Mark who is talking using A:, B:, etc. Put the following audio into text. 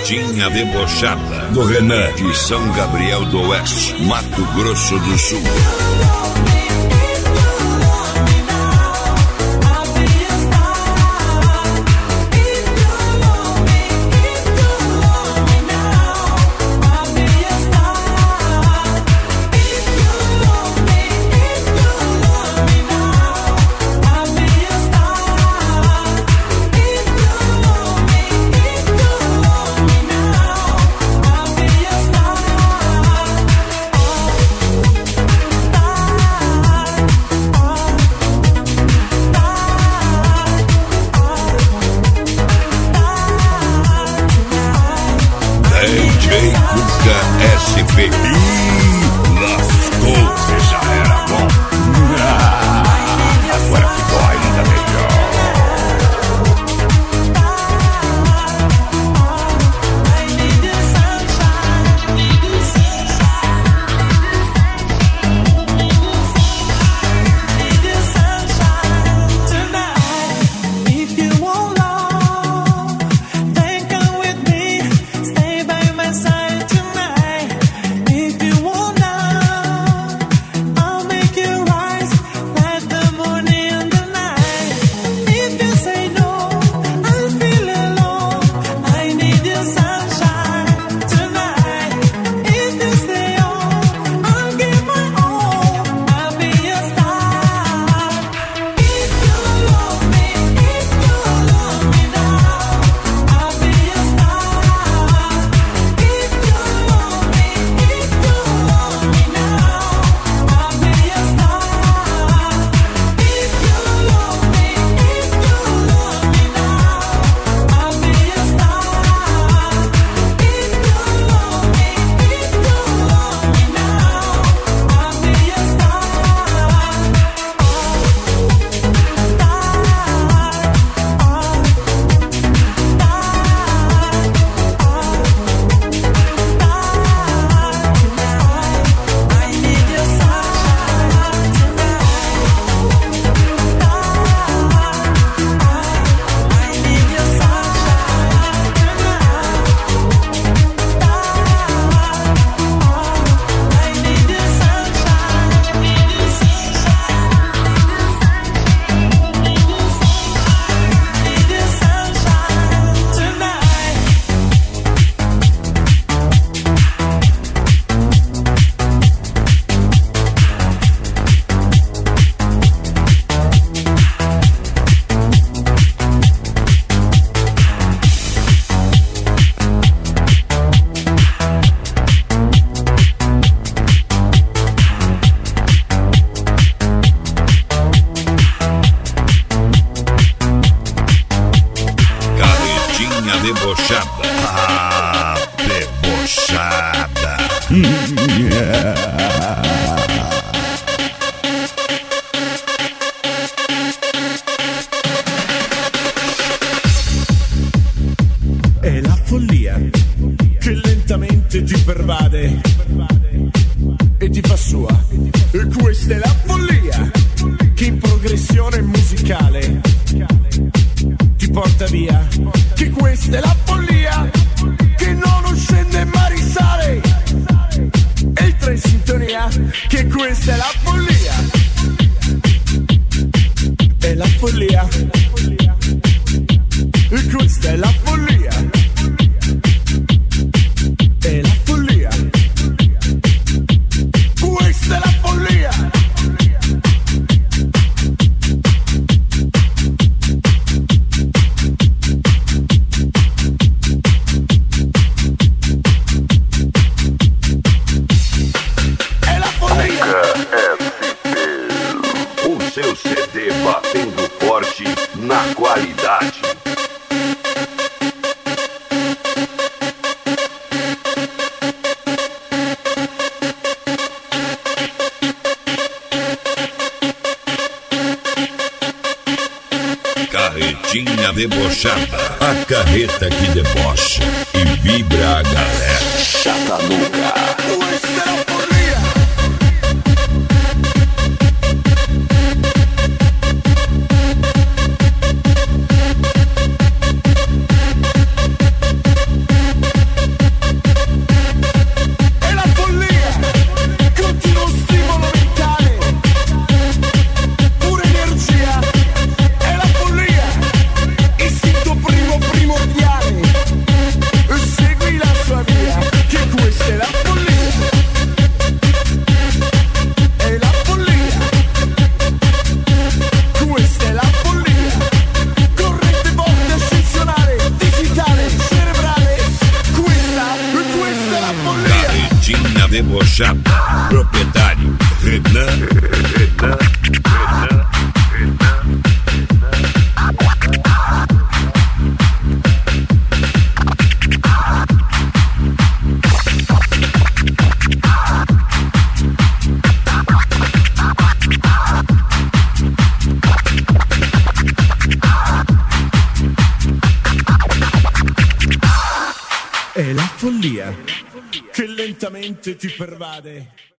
A: Carretinha Debochada, do Renan, de São Gabriel do Oeste, Mato Grosso do Sul. SP. Lascou, você já era bom. Agora ficou ainda melhor. Debochada. Ah, debochada.
B: È la follia che lentamente ti pervade e ti fa sua. E questa è la follia che in progressione musicale ti porta via. Che questa è la follia che non scende ma risale. Entra in sintonia. Che questa è la follia. È la follia. E questa è la follia. È la follia. Questa è la follia.
A: Seu CD batendo forte na qualidade. Carretinha Debochada, a carreta que debocha e vibra a galera. Chatanuga.
B: follia che lentamente ti pervade.